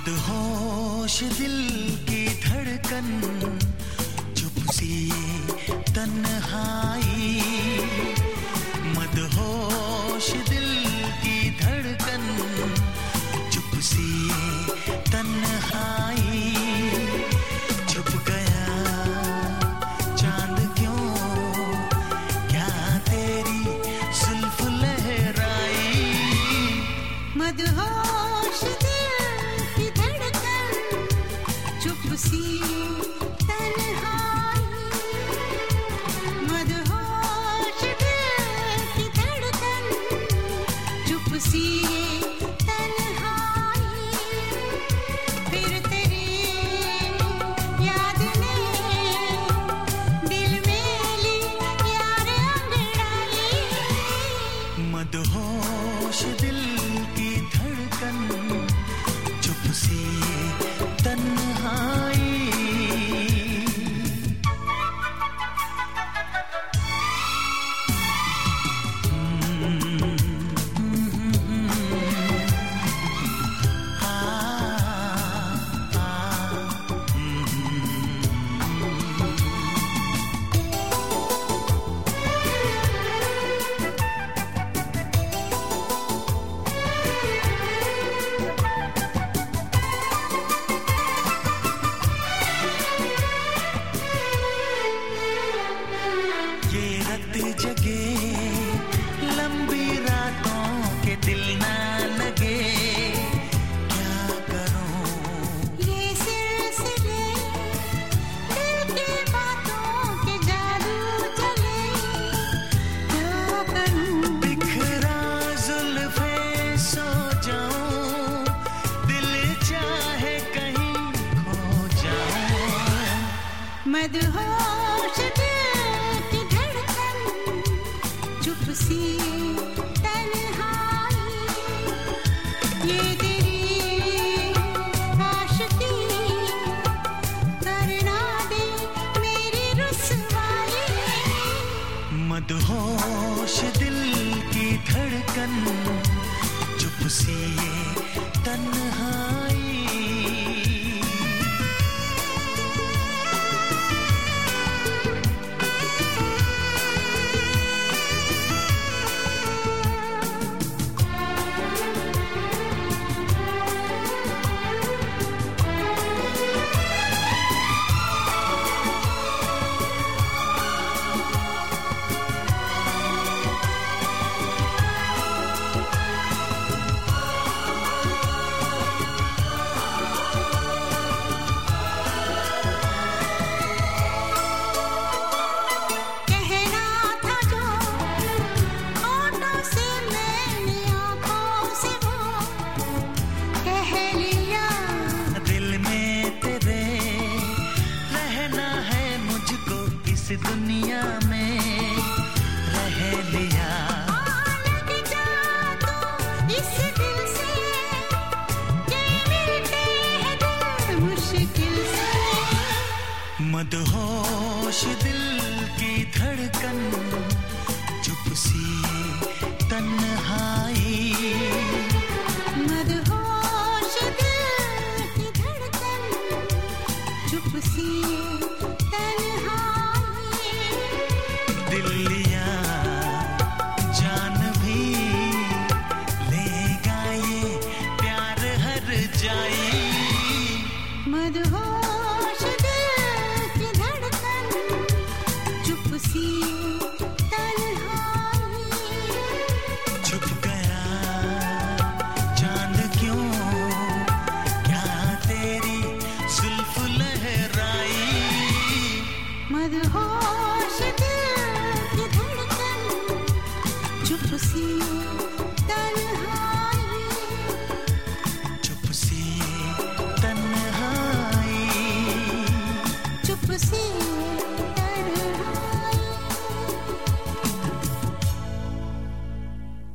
मदहोश दिल की धड़कन, चुप सी तन्हाई। मदहोश दिल की धड़कन, चुप सी तन्हाई। छुप गया चांद क्यों, क्या तेरी जुल्फ लहराई। मदहोश दिल की धड़कन, चुप सी तन्हाई। मदहोश दिल की धड़कन, चुप सी तन्हाई। फिर तेरी याद ने दिल में ली यार अंगड़ाई। मदहोश दिल की धड़कन, चुप सी तन्हाई। जगे लंबी रातों के दिल ना लगे, क्या करूं। ये सिलसिले दिल की बातों के जादू चले, क्या करूं। बिखरा जुल्फे सो जाऊं, दिल चाहे कहीं खो जाऊं। मदहोश दिल की धड़कन, चुप सी तन्हाई। ये तेरी आशिकी करना दे मेरी रुसवाई। मदहोश दिल की धड़कन, चुप सी तन्हाई। इस दुनिया में रह लिया। लग जा तू इस दिल से, ये मिलते हैं दिल मुश्किल से। मदहोश दिल की धड़कन, चुप सी तन्हाई। मदहोश दिल की धड़कन, चुप सी दिल लिया जान भी लेगा ये प्यार हर जाई। मदहोश दिल की धड़कन, चुप सी तन्हाई। छुप गया चांद क्यों, क्या तेरी जुल्फ लहराई। मदहोश दिल की धड़कन, चुप सी तन्हाई। चुप सी तन्हाई। चुप सी